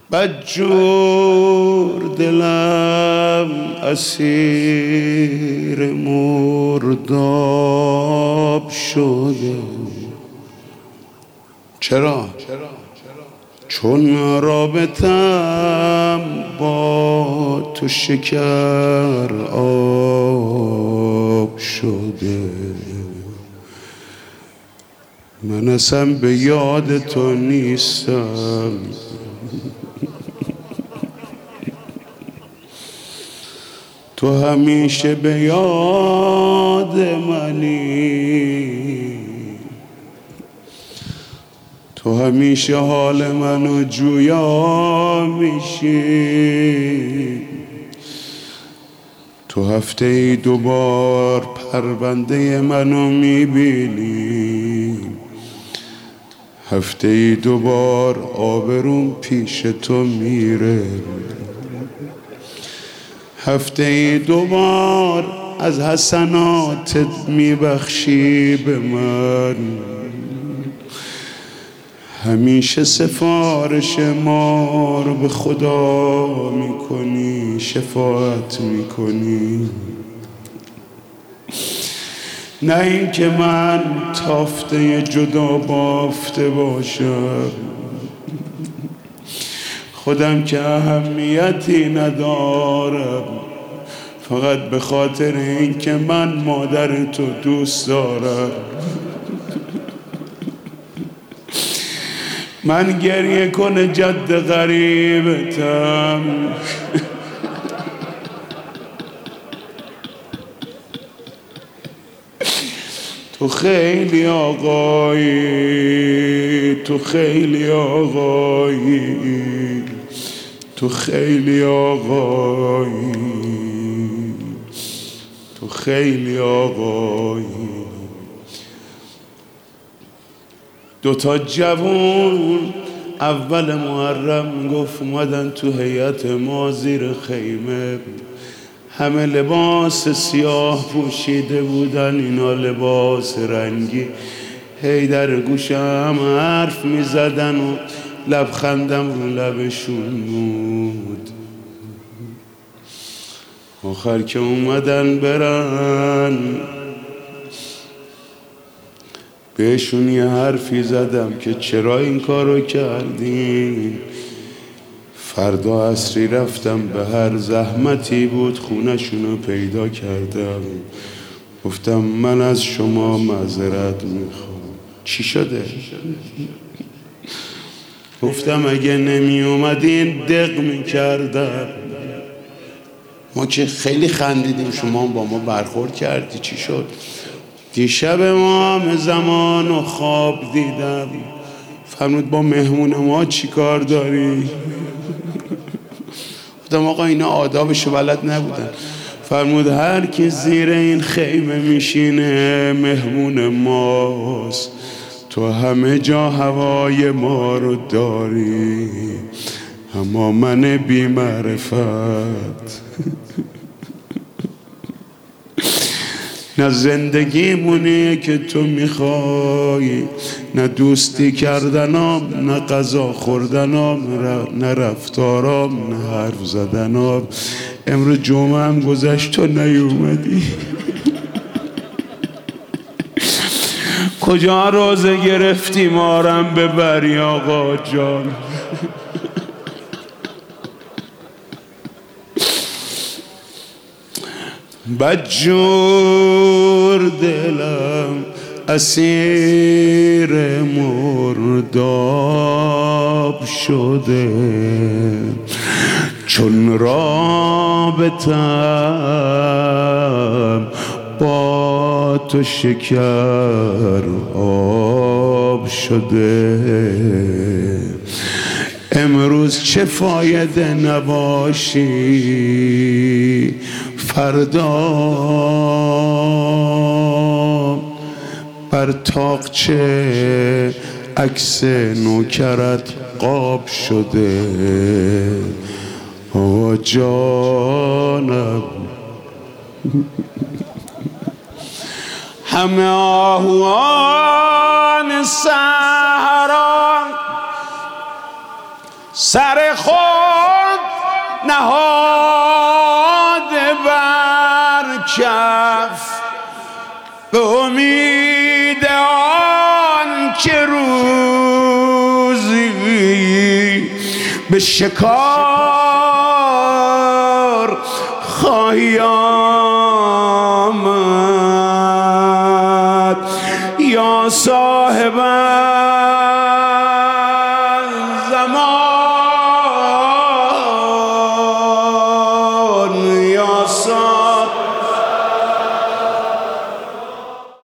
بدجور دلم اسیر مرداب شده. چرا؟ چون رابطم با تو شکر آب شده. من اصلا به یاد تو نیستم، تو همیشه به یاد منی. تو همیشه حال منو جویا میشی. تو هفته ای 2 بار پرونده منو میبینی. هفته ای 2 بار آبروم پیش تو میره. هفته ای 2 بار از حسناتت میبخشی به من. همیشه سفارش ما رو به خدا میکنی، شفاعت میکنی. نه این که من تافته جدا بافته باشم، خودم که اهمیتی ندارم، فقط به خاطر این که من مادر تو دوست دارم. من گریه کنه جد غریبتم. تو خیلی آقایی، تو خیلی آقایی، تو خیلی آقایی، تو خیلی آقایی. 2 تا جوون اول محرم گفت اومدن تو هیئت ما زیر خیمه. همه لباس سیاه پوشیده بودن، اینا لباس رنگی. هی در گوشم حرف می زدن و لبخندم رو لبشون بود. آخر که اومدن برن بهشون یه حرفی زدم که چرا این کارو کردین. فردا عصری رفتم به هر زحمتی بود خونه‌شونو پیدا کردم. گفتم من از شما معذرت میخوام. چی شده؟ گفتم اگه نمی اومدین دق میکردم. ما که خیلی خندیدیم، شما با ما برخورد کردی. چی شد؟ دیشب امام زمان و خواب دیدم. فرمود با مهمون ما چی کار داری؟ گفتم آقا اینا آدابشو بلد نبودن. فرمود هر کی زیر این خیمه میشینه مهمون ماست. تو همه جا هوای ما رو داری، اما من بی معرفت. نه زندگیمونه که تو میخوای، نه دوستی کردنام، نه غذا خوردنام، نه رفتارام، نه حرف زدنام. امروز جمعه هم گذشت تو نیومدی. کجا روزه گرفتی مارم ببری آقا جان؟ بدجور دلم اسیر مرداب شده. چون رابطم با تو شکر آب شده. امروز چه فایده نباشی، فردا بر طاقچه عکس نوکرت قاب شده. آقا جانم همه آهوان صحرا سر خود نهاده بر کف به امید آن که روزی به شکار خواهی آمد. یا صاحب